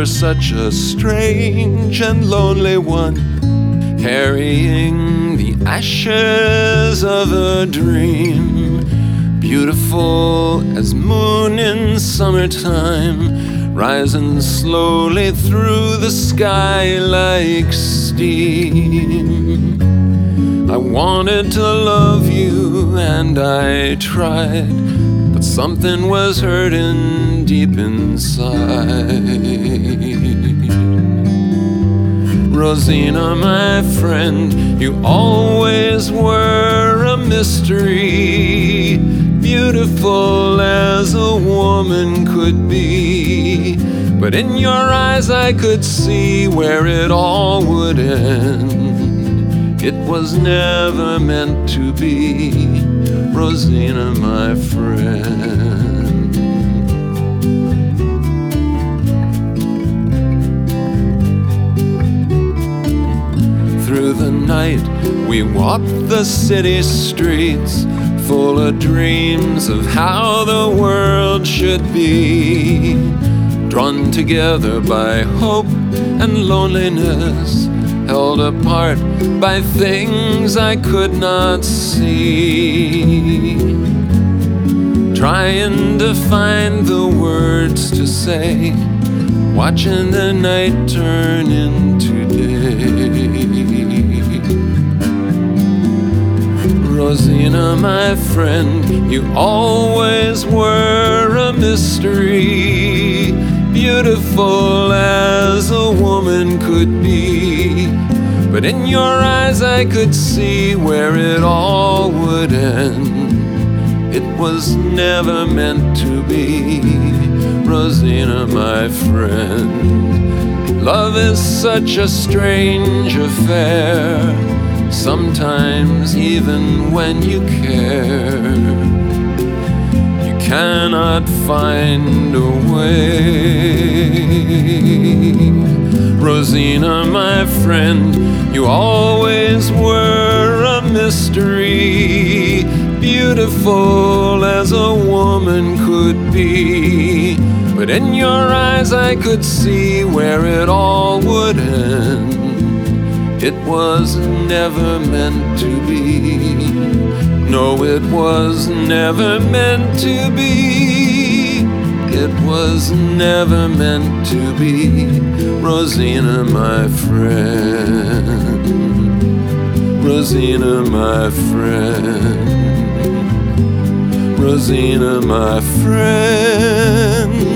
were such a strange and lonely one, carrying the ashes of a dream. Beautiful as moon in summertime, rising slowly through the sky like steam. I wanted to love you and I tried, but something was hurting deep inside. Rosina, my friend, you always were a mystery, beautiful as a woman could be. But in your eyes I could see where it all would end. It was never meant to be, Rosina, my friend. Through the night we walked the city streets, full of dreams of how the world should be. Drawn together by hope and loneliness, held apart by things I could not see. Trying to find the words to say, watching the night turn into day. Rosina, my friend, you always were a mystery, beautiful as a woman could be. But in your eyes I could see where it all would end. It was never meant to be, Rosina, my friend. Love is such a strange affair, sometimes even when you care, you cannot find a way. Rosina, my friend, you always were a mystery, beautiful as a woman could be. But in your eyes I could see where it all would end. It was never meant to be. No, it was never meant to be. It was never meant to be, Rosina, my friend. Rosina, my friend. Rosina, my friend.